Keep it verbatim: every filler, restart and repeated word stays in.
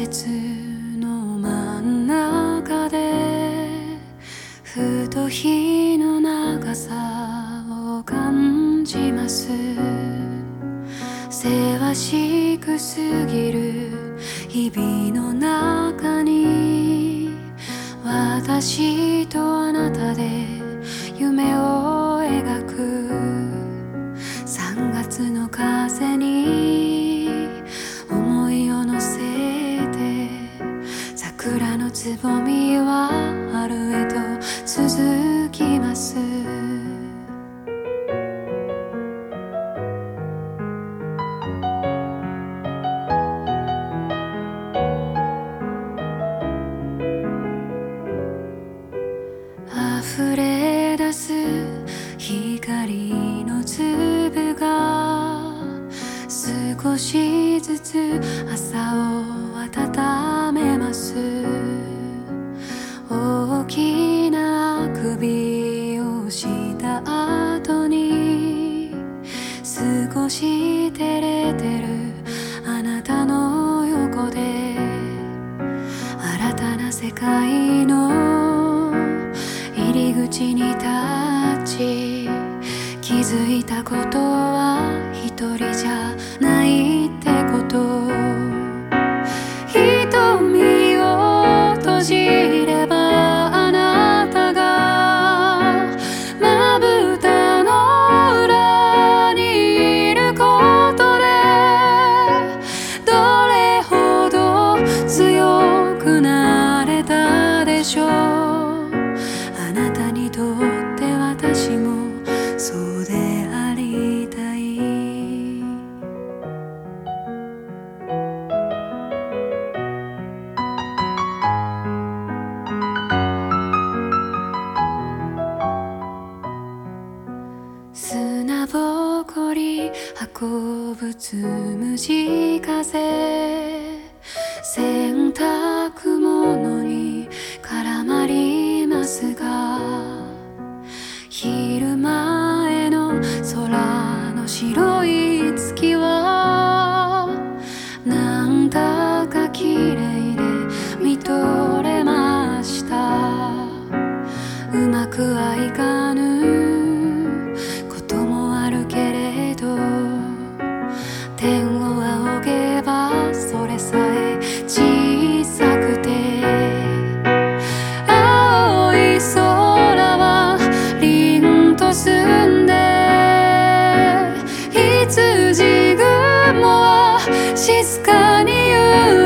節の真ん中でふと日の長さを感じます。せわしくすぎる日々の中に私とあなたで夢を描くさんがつの風に思いを乗せて桜のつぼみは春へと続きます。溢れ出す光の粒が少しずつ朝を温めます。大きなあくびをした後に少し照れてるあなたの横で新たな世界の入り口に立ち気づいたことは一人じゃないってこと。瞳を閉じればあなたがまぶたの裏にいることでどれほど強くなれたでしょう。あなたにとって私もそうでありたい。砂ぼこり運ぶつむじ風洗濯物に絡まりますが昼前の空の白い月はなんだか綺麗で見とれました。うまくはいかぬこともあるけれど天を仰げばそれさえ小さくて青い空は凛と澄んで羊雲は静かに言う